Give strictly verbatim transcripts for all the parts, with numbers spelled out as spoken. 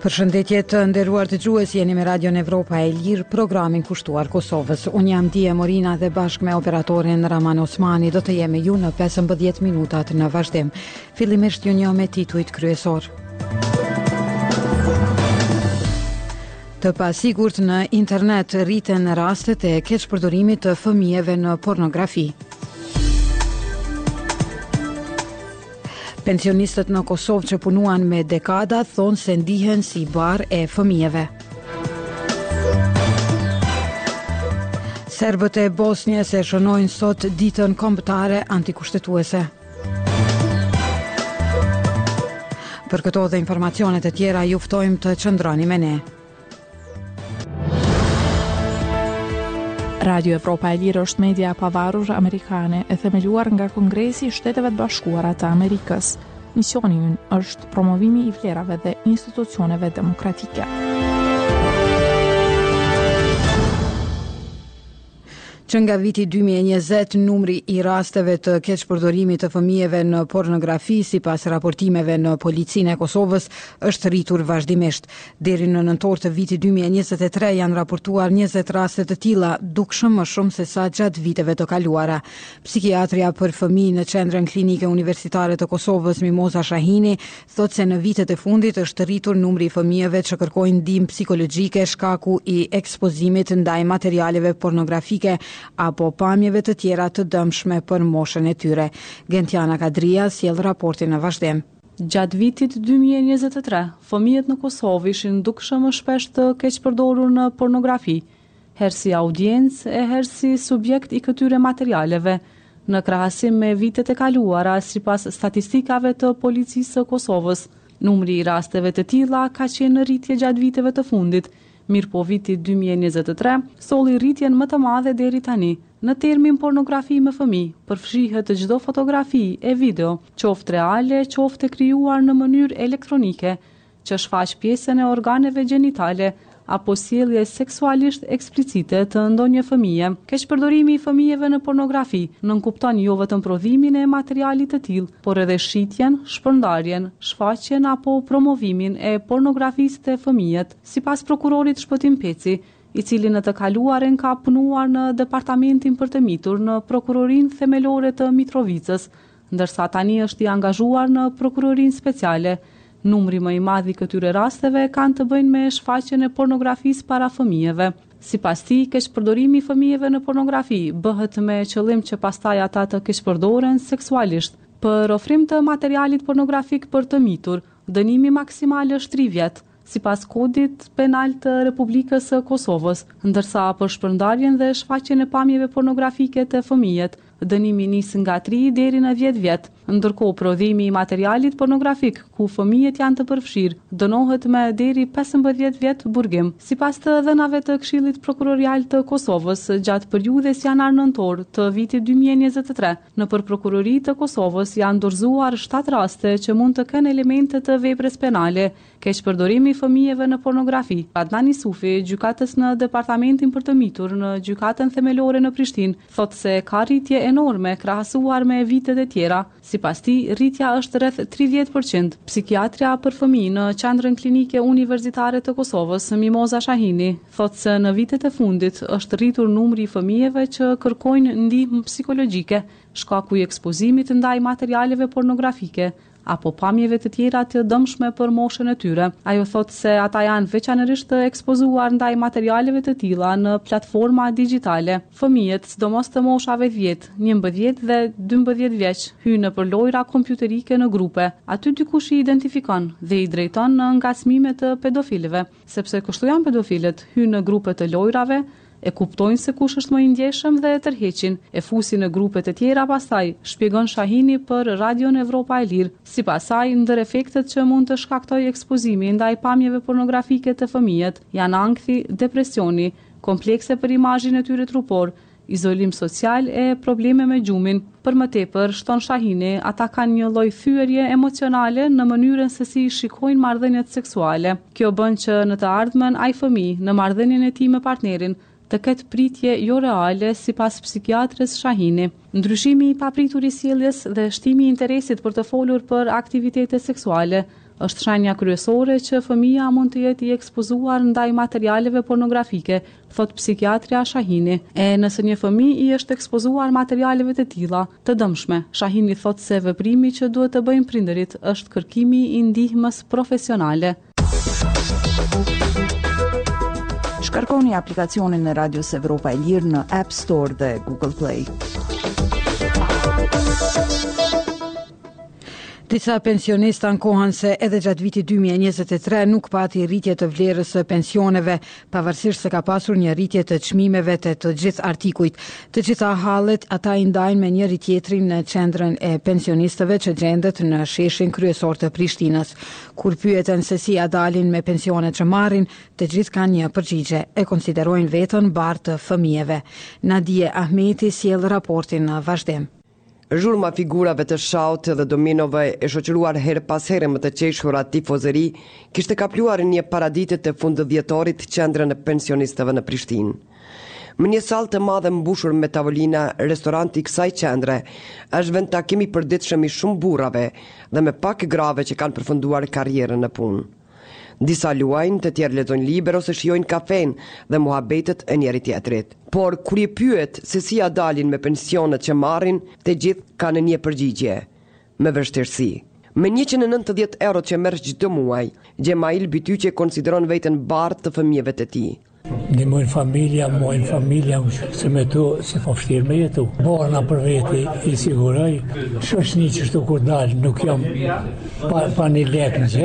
Përshëndetje të nderuar dëgjues, jeni me Radion Evropa e Lirë, programin kushtuar Kosovës. Unë jam Dije Morina dhe bashkë me operatorin Raman Osmani do të jemi ju në pesëmbëdhjetë minutat në vazhdim. Fillimisht ju njoh me titujt kryesor. Të pasigurt në internet rriten rastet e keqpërdorimit të fëmijëve në pornografi. Pensionistët në Kosovë që punuan me dekada thonë se ndihen si barë e fëmijëve. Serbët e Bosnjës e shënojnë sot ditën kombëtare antikushtetuese. Për këto dhe informacionet e tjera ju ftojmë të qëndroni me ne. Radio Evropa e Lirë është media pavarur amerikane e themeluar nga Kongresi i Shteteve të Bashkuara të Amerikës. Misioni i ynë është promovimi i vlerave dhe institucioneve demokratike. Që nga viti dy mijë e njëzet, numri i rasteve të keqpërdorimit të fëmijëve në pornografi, sipas raportimeve në Policinë e Kosovës, është rritur vazhdimisht. Deri në nëntor të vitit dy mijë e njëzet e tre janë raportuar njëzet raste të tilla, dukshëm më shumë se sa gjatë viteve të kaluara. Psikiatria për fëmijë në Qendrën Klinike Universitare të Kosovës, Mimoza Shahini, thotë se në vitet e fundit është rritur numri i fëmijëve që kërkojnë ndihmë psikologjike shkaku i ekspozimit ndaj materialeve pornografike apo pamjeve të tjera të dëmshme për moshën e tyre. Gentiana Kadria sjell raportin në vazhdim. Gjatë vitit dy mijë e njëzet e tre, fëmijët në Kosovë ishin dukshëm më shpesh të keqpërdorur në pornografi, herë si audiencë e herë si subjekt i këtyre materialeve, në krahasim me vitet e kaluara sipas statistikave të Policisë së Kosovës. Numri i rasteve të tilla ka qenë në rritje gjatë viteve të fundit. Mirë po viti dy mijë e njëzet e tre, solli rritjen më të madhe deri tani. Në termin pornografi me fëmijë, përfshihet çdo fotografi e video, qoftë reale, qoftë e krijuar në mënyrë elektronike, që shfaq pjesën e organeve gjenitale apo sjellje seksualisht eksplicite të ndonjë fëmije. Keqpërdorimi i fëmijëve në pornografi nënkupton jo vetëm prodhimin e materialit të tillë, por edhe shitjen, shpërndarjen, shfaqjen apo promovimin e pornografisë te fëmijët, sipas prokurorit Shpëtim Peci, i cili në të kaluaren ka punuar në departamentin për të mitur në prokurorinë themelore të Mitrovicës, ndërsa tani është i angazhuar në prokurorinë speciale. Numri më i madh i këtyre rasteve kanë të bëjnë me shfaqjen e pornografisë para fëmijëve. Sipas tij, keqpërdorimi i fëmijëve në pornografi bëhet me qëllim që pastaj ata të keqpërdoren seksualisht. Për ofrim të materialit pornografik për të mitur, dënimi maksimal është tri vjet, sipas kodit penal të Republikës së Kosovës, ndërsa për shpërndarjen dhe shfaqjen e pamjeve pornografike të fëmijët, dënimi nis nga tri deri në dhjetë vjet, ndërkohë prodhimi i materialit pornografik ku fëmijët janë të përfshirë dënohet me deri pesëmbëdhjetë vjet burgim. Sipas të dhënave të Këshillit Prokurorial të Kosovës, gjatë periudhës janar-nëntor të vitit dy mijë e njëzet e tre, nëpër prokuroritë të Kosovës janë dorëzuar shtatë raste që mund të kenë elemente të veprës penale, keqpërdorimi i fëmijëve në pornografi. Adnan Isufi, gjykatës në departamentin për të mitur në gjykatën themelore në Prishtinë, thotë se ka rritje enorme krahasuar me vitet e tjera. Sipas tij, rritja është rreth tridhjetë përqind. Psikiatria për fëmijë në Qendrën Klinike Universitare të Kosovës, Mimoza Shahini, thotë se në vitet e fundit është rritur numri i fëmijëve që kërkojnë ndihmë psikologjike, shkaku i ekspozimit ndaj materialeve pornografike apo pamjeve të tjera të dëmshme për moshën e tyre. Ajo thotë se ata janë veçanërisht të ekspozuar ndaj materialeve të tilla në platforma digjitale. Fëmijët, sidomos të moshave dhjetë, njëmbëdhjetë dhe dymbëdhjetë vjeç, hyjnë nëpër lojra kompjuterike në grupe. Aty dikush i identifikon dhe i drejton në ngacmime të pedofilëve, sepse kështu janë pedofilët, hyjnë në grupe të lojrave, e kuptojnë se kush është më i ndjeshëm dhe e tërheqin, e fusin në grupet e tjera pastaj, shpjegon Shahini për Radion Evropa e Lirë. Sipas saj, ndër efektet që mund të shkaktojë ekspozimi ndaj pamjeve pornografike të fëmijët janë ankthi, depresioni, komplekse për imazhin e tyre trupor, izolim social e probleme me gjumin. Për më tepër, shton Shahini, ata kanë një lloj thyerje emocionale në mënyrën se si shikojnë marrëdhëniet seksuale. Kjo bën që në të ardhmen ai fëmijë në marrëdhënien e tij me partnerin të ketë pritje jo reale sipas psikiatres Shahini. Ndryshimi i papritur i sjelljes dhe shtimi i interesit për të folur për aktivitete seksuale Është shenja kryesore që fëmia mund të jetë i ekspozuar ndaj materialeve pornografike, thot psikiatria Shahini. E nëse një fëmijë i është ekspozuar materialeve të tilla, të dëmshme, Shahini thot se veprimi që duhet të bëjnë prindërit është kërkimi i ndihmës profesionale. Shkarkoni aplikacionin e Radios Evropa e Lirë në App Store dhe Google Play. Disa pensionista ankohen se edhe gjatë vitit dy mijë e njëzet e tre nuk pati rritje të vlerës së pensioneve, pavarësisht se ka pasur një rritje të çmimeve të të gjithë artikujt. Të gjitha hallet ata i ndajnë me njëri tjetrin në qendrën e pensionistëve që gjendet në sheshin kryesor të Prishtinës. Kur pyeten se si ja dalin me pensionet që marrin, të gjithë kanë një përgjigje, e konsiderojnë veten barë të fëmijëve. Nadije Ahmeti sjell raportin në vazhdim. Zhurma figurave të shaut dhe dominove e shoqëruar herë pas here më të qeshura tifozëri kishte kapluar një paraditë të fundëdhjetorit qendrën e pensionistëve në Prishtinë. Më një sallë të madhe mbushur me tavolina, restoranti i kësaj qendre është vend takimi i përditshëm i shumë burrave dhe me pak grave që kanë përfunduar karrierën në punë. Disa luajnë, të tjerë lexojnë libra ose shijojnë kafen dhe muhabetet e njëri tjetrit. Por kur i pyet se si ja dalin me pensionet që marrin, të gjithë kanë një përgjigje: me vështirësi. Me njëqind e nëntëdhjetë euro që merr çdo muaj, Gjemail Bytyqe konsideron veten barë të fëmijëve të tij. Ndihmojnë familja, mojnë familja, se me to se fa vështirë me jetu. Barna për veti i siguroj, shoqni që shtu kur dalë, nuk jam pa, pa një lek në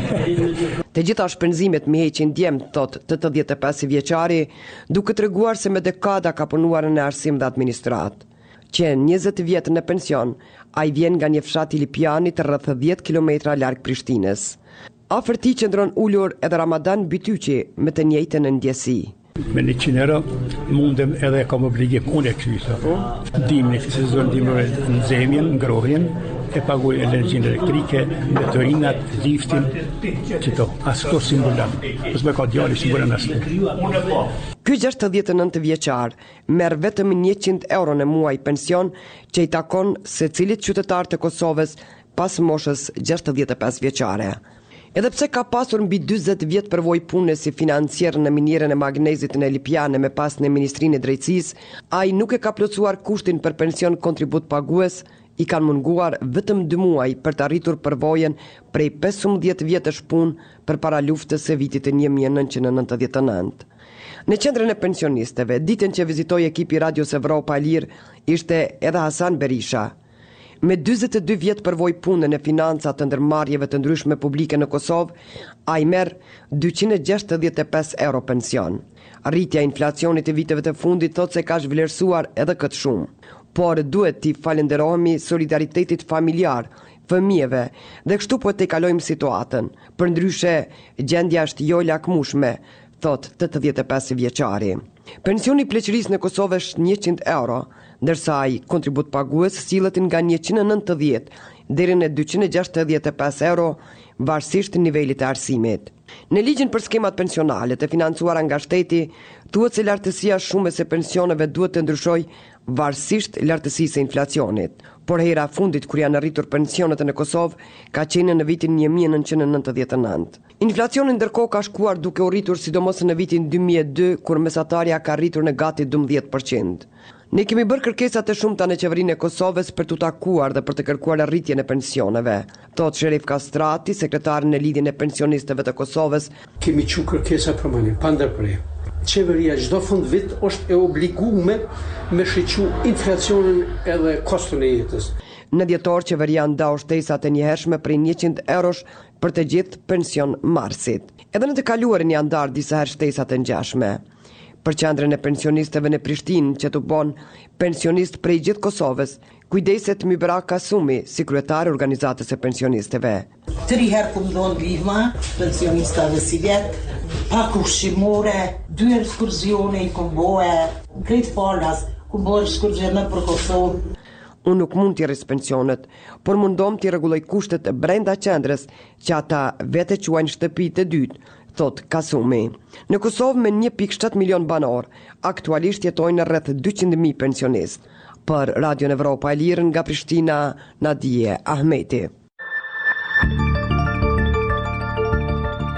xhep. Të gjitha shpenzimet mi heqin djem, thot tetëdhjetë e pesë vjeçari, duke treguar se me dekada ka punuar në arsim dhe administrat. Që njëzet vjet në pension, ai vjen nga një fshat i Lipianit rreth dhjetë kilometra larg Prishtinës. Afër tij qëndron ulur edhe Ramadan Bytyqi me të njëjtën ndjesi. Me njëqind euro mundem edhe kam obligim unë e kysa. Ndihmën e sezon ndihmën në zemjen, ngrohjen, e paguaj energjinë elektrike, motorinat, liftin, qëto, as këto simbolan. Pës me ka djali simbolan as të. Ky gjashtëdhjetë e nëntë vjeçar merr vetëm njëqind euro në muaj pension që i takon secilit qytetar të Kosovës pas moshës gjashtëdhjetë e pesë vjeçare. Edhe pse ka pasur mbi dyzet vjet përvojë pune si financier në minierën e magnezit në Lipiane me pas në Ministrinë e Drejtësisë, ai nuk e ka plotësuar kushtin për pension kontribut pagues, i kanë munguar vetëm dy muaj për të arritur përvojën prej pesëmbëdhjetë vjetësh punë përpara luftës së vitit e një mijë e nëntëqind e nëntëdhjetë e nëntë. Në qendrën e pensionistëve, ditën që vizitoi ekipi Radios Evropa e Lirë, ishte edhe Hasan Berisha. Me dyzet e dy vjet përvojë punë në financa të ndërmarrjeve të ndryshme publike në Kosovë, ai merr dyqind e gjashtëdhjetë e pesë euro pension. Rritja e inflacionit të viteve të fundit thot se ka zhvlerësuar edhe këtë shumë, por duhet t'i falenderohemi solidaritetit familjar, fëmijëve, dhe kështu po të kalojmë situatën. Përndryshe, gjendja është jo lakmueshme, thot tetëdhjetë e pesë vjeçari. Pensioni i pleqërisë në Kosovë është njëqind euro, ndërsa ai kontribut pagues sillet nga njëqind e nëntëdhjetë deri në dyqind e gjashtëdhjetë e pesë euro, varësisht nivelit të arsimit. Në ligjin për skemat pensionale të financuara nga shteti, thuhet se lartësia shumë se pensioneve duhet të ndryshojë varësisht lartësisë së inflacionit. Por hera fundit kur janë arritur pensionet në Kosovë ka qenë në vitin një mijë e nëntëqind e nëntëdhjetë e nëntë. Inflacioni ndërkohë ka shkuar duke u rritur sidomos në vitin dy mijë e dy, kur mesatarja ka rritur në gati dymbëdhjetë përqind. Ne kemi bërë kërkesa të shumta në qeverinë e Kosovës për t'u takuar dhe për të kërkuar rritjen e pensioneve, thot Sherif Kastrati, sekretari në lidhjen e pensionistëve të Kosovës. Kemi qenë kërkesa permanente, pa ndërprerje. Qeveria çdo fund vit është e obliguar me shiqu inflacionin edhe koston e jetës. Në dhjetor qeveria ndau shtesa të njëhershme prej njëqind eurosh për të gjithë pension marsit. Edhe në të kaluarin janë ndarë disa herë shtesa të ngjashme. Për qendrën e pensionistëve në Prishtinë që të bon pensionist prej gjithë Kosovës, kujdeset Mybra Kasumi, si kryetari i organizatës së pensionistëve. Tri herë kum dhon ndihma pensionistëve si vjet, pak ushqimore, dy ekskursione i kum bëhe, krejt falas, kum bëhe ekskursione për Kosovë. Unë nuk mund t'i rris pensionet, por mundom t'i rregulloj kushtet brenda qendrës që ata vete quajnë shtëpi të dytë, thot Kasumi. Në Kosovë me një pikë shtatë milion banor, aktualisht jetojnë rreth dyqind mijë pensionistë. Për Radion Evropa e Lirë nga Prishtina, Nadije Ahmeti.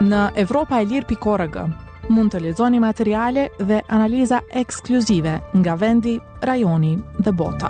Në evropa e lirë pikë org mund të lexoni materiale dhe analiza ekskluzive nga vendi, rajoni dhe bota.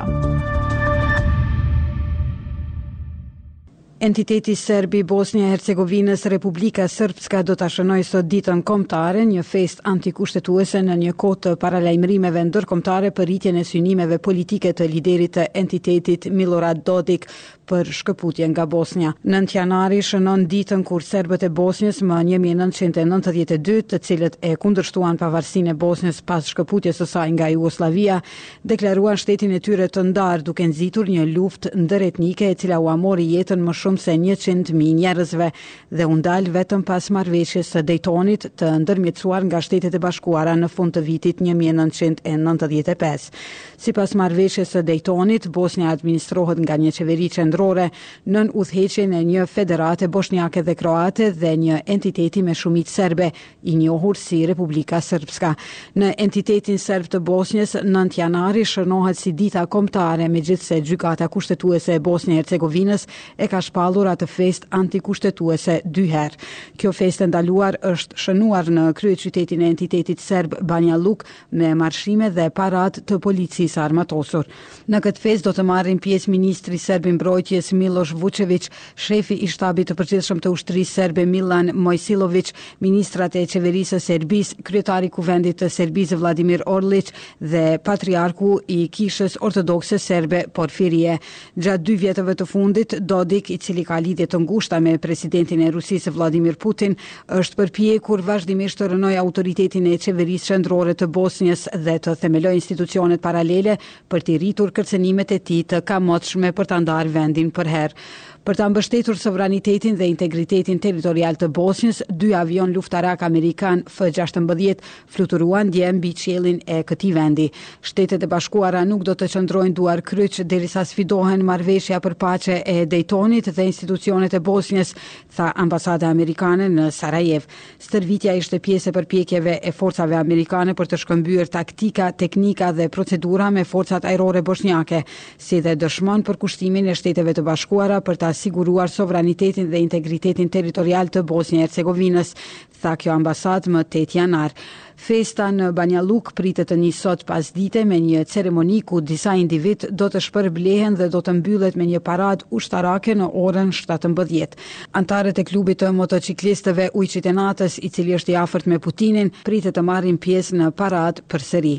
Entiteti Serbi Bosnia e Hercegovinës Republika Srpska do ta shënojë sot ditën kombëtare, një festë antikushtetuese në një kohë të paralajmërimeve ndërkombëtare për rritjen e synimeve politike të liderit të entitetit Milorad Dodik për shkëputje nga Bosnia. nëntë janari shënon ditën kur serbët e Bosnjës më një mijë e nëntëqind e nëntëdhjetë e dy, të cilët e kundërshtuan pavarësinë e Bosnjës pas shkëputjes së saj nga Jugosllavia, deklaruan shtetin e tyre të ndarë duke nxitur një luftë ndëretnike e cila u amori jetën më shumë se njëqind mijë njerëzve dhe u ndal vetëm pas marrëveshjes së Daytonit të ndërmjetësuar nga Shtetet e Bashkuara në fund të vitit një mijë e nëntëqind e nëntëdhjetë e pesë. Sipas marrëveshjes së Daytonit, Bosnia administrohet nga një qeveri qendrore nën udhëheqjen e një federate bosniake dhe kroate dhe një entiteti me shumicë serbe, i njohur si Republika Srpska. Në entitetin serb të Bosnjës, nëntë janari shënohet si dita kombëtare, megjithse gjykata kushtetuese e Bosnjë e Hercegovinës e ka shpallur atë festë antikushtetuese dy herë. Kjo festë e ndaluar është shënuar në kryeqytetin e entitetit serb Banja Luka me marshime dhe parad të policisë armatosur. Në këtë festë do të marrin pjesë ministri serb i mbrojtjes Miloš Vučević, shefi i shtabit të përgjithshëm të ushtrisë serbe Milan Mojsilović, ministrat e qeverisë së Serbisë, kryetari i kuvendit të Serbisë Vladimir Orlić dhe patriarku i kishës ortodokse serbe Porfirie. Gjatë dy vjetëve të fundit, Dodik, i cili ka lidhje të ngushta me presidentin e Rusisë Vladimir Putin, është përpjekur vazhdimisht të rënojë autoritetin e qeverisë qendrore të Bosnjës dhe të themelojë institucionet paralele për të rritur kërcënimet e tij të kamotshme për ta ndarë vendin për herë. Për ta mbështetur sovranitetin dhe integritetin territorial të Bosnjës, dy avion luftarak amerikan F gjashtëmbëdhjetë fluturuan dje mbi qiellin e këtij vendi. Shtetet e Bashkuara nuk do të qëndrojnë duar kryq derisa sfidohen marrëveshja për paqe e Daytonit dhe institucionet e Bosnjës, tha ambasada amerikane në Sarajevo. Stërvitja ishte pjesë e përpjekjeve e forcave amerikane për të shkëmbyer taktika, teknika dhe procedura me forcat ajrore bosnjake, si dhe dëshmon për kushtimin e Shteteve të Bashkuara për ta siguruar sovranitetin dhe integritetin territorial të Bosnjë e Hercegovinës, tha kjo ambasadë më tetë janar. Festa në Banja Luka pritet të nisë sot pasdite me një ceremoni ku disa individ do të shpërblehen dhe do të mbyllet me një parad ushtarake në orën shtatëmbëdhjetë. Antarët e klubit të motociklistëve Ujqit e Natës, i cili është i afërt me Putinin, pritet të marrin pjesë në parad përsëri.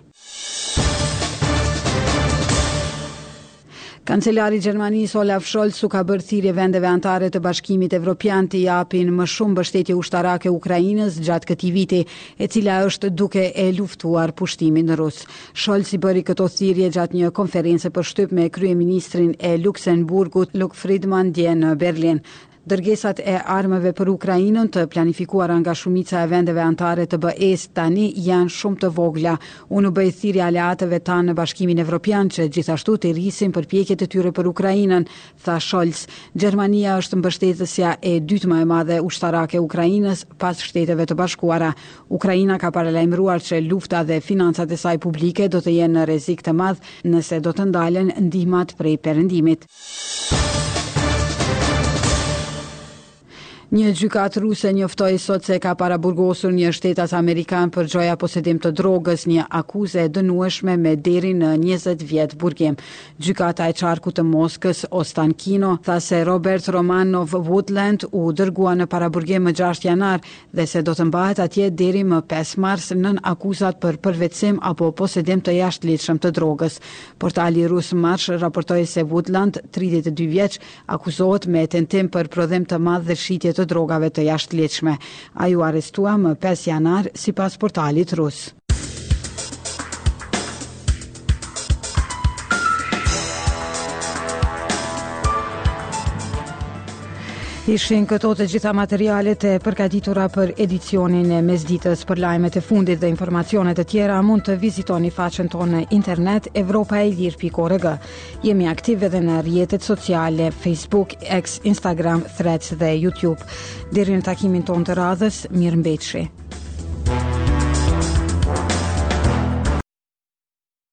Kancelari i Gjermanisë Olaf Scholz u ka bërë thirrje vendeve anëtare të Bashkimit Evropian të japin më shumë mbështetje ushtarake Ukrainës gjatë këtij viti, e cila është duke e luftuar pushtimin rus. Scholz i bëri këto thirrje gjatë një konferencë për shtyp me kryeministrin e Luksemburgut Luc Friedman dje në Berlin. Dërgesat e armëve për Ukrainën të planifikuara nga shumica e vendeve anëtare të B E-s tani janë shumë të vogla. Unë bëj thirrje aleatëve tanë në Bashkimin Evropian që gjithashtu të rrisin përpjekjet e tyre për Ukrainën, tha Scholz. Gjermania është mbështetësja e dytë më e madhe ushtarake Ukrainës pas Shteteve të Bashkuara. Ukraina ka paralajmëruar që lufta dhe financat e saj publike do të jenë në rrezik të madh nëse do të ndalen ndihmat prej perëndimit. Një gjykatë ruse njoftoi sot se ka paraburgosur një shtetas amerikan për gjoja posedim të drogës, një akuzë e dënueshme me deri në njëzet vjet burgim. Gjykata e qarkut të Moskës Ostankino tha se Robert Romanov Woodland u dërgua në paraburgim më gjashtë janar dhe se do të mbahet atje deri më pesë mars nën akuzat për përvetësim apo posedim të jashtëligjshëm të drogës. Portali rus Marsh raportoi se Woodland, tridhjetë e dy vjeç, akuzohet me tentim për prodhim të madh dhe shitje të drogave të jashtëligjshme. Ai u arrestua më pesë janar sipas portalit rus. Ishin këto të gjitha materialet e përgatitura për edicionin e mesditës. Për lajmet e fundit dhe informacionet e tjera mund të vizitoni faqen tonë në internet evropa e lirë pikë org. Jemi aktiv edhe në rrjetet sociale Facebook, X, Instagram, Threads dhe YouTube. Deri në takimin tonë të radhës, mirëmbëjtje.